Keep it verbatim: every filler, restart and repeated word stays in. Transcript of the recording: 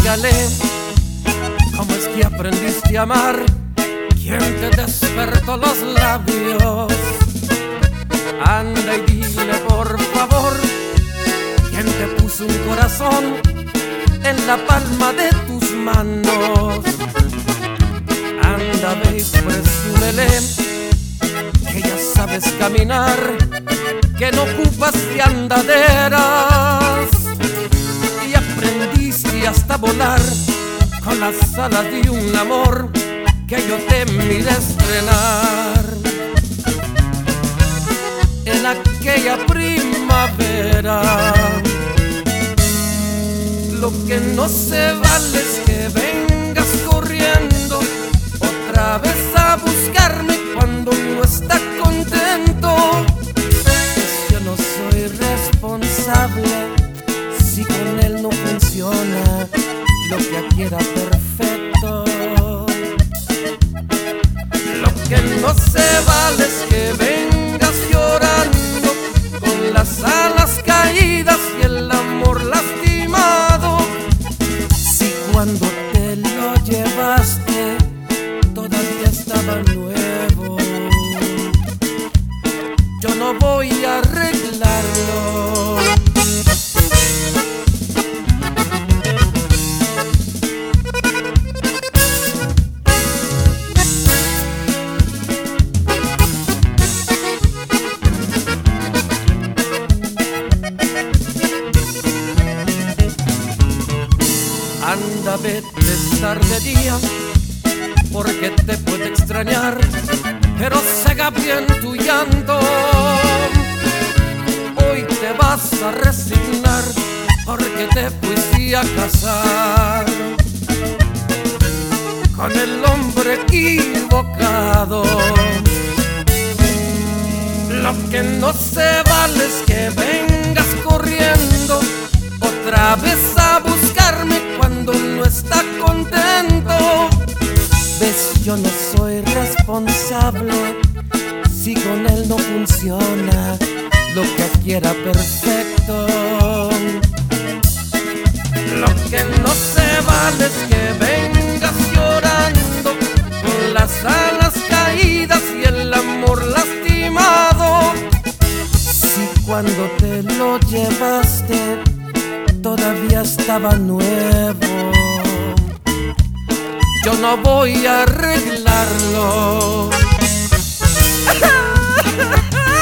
Pregúntale cómo es que aprendiste a amar, quién te despertó los labios. Anda y dile por favor, quién te puso un corazón en la palma de tus manos. Anda, ve y presúmele que ya sabes caminar, que no ocupas de andaderas y aprendiste hasta volar con las alas de un amor que yo te miré estrenar. En aquella primavera, lo que no se vale es que vengas corriendo otra vez a buscarme cuando no está contento. Pues yo no soy responsable si con él no funciona lo que aquí era perfecto. Lo que no se vale es que vengas llorando con las alas caídas y el amor lastimado. Si cuando te lo llevaste todavía estaba nuevo, yo no voy a arreglarlo. Anda, vete tarde día, porque te puede extrañar, pero cega bien tu llanto. Hoy te vas a resignar, porque te fuiste a casar con el hombre equivocado. Lo que no se vale es que vengas corriendo otra vez a buscarme cuando no está contento. Ves, yo no soy responsable si con él no funciona lo que aquí era perfecto. Lo que no se vale es que vengas llorando con las alas caídas y el amor lastimado. Si cuando te lo llevaste todavía estaba nuevo, yo no voy a arreglarlo.